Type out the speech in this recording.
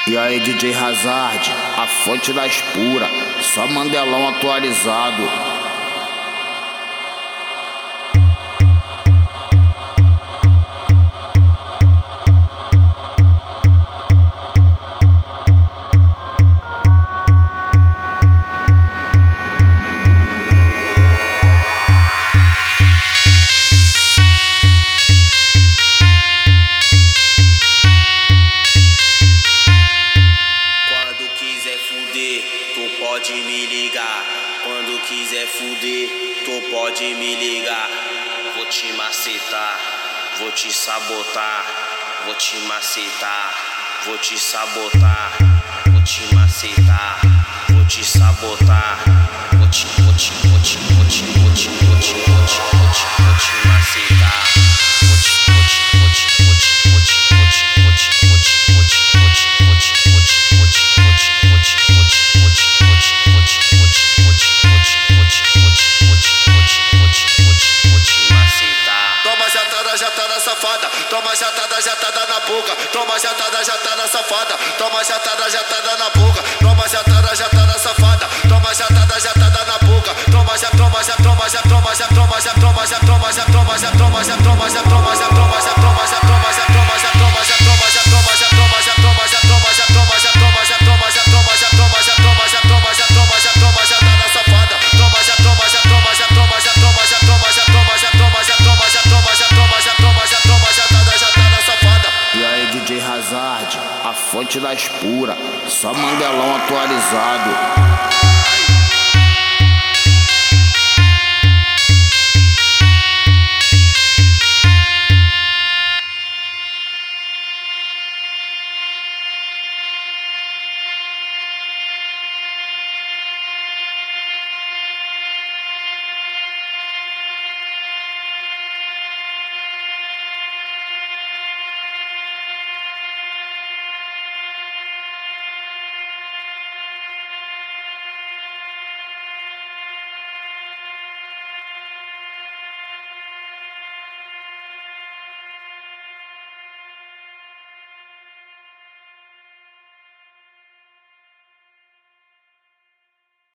E aí DJ Hazard, a fonte das puras, só Mandelão atualizado. Tu pode me ligar, quando quiser fuder, tu pode me ligar. Vou te macetar, vou te sabotar, vou te macetar, vou te sabotar, vou te macetar, vou te sabotar, vou te macetar, vou te macetar. Toma jatada na boca, toma jatada safada, toma jatada na boca, toma jatada safada, toma jatada na boca, toma Hazard, a fonte das puras, só Mandelão atualizado.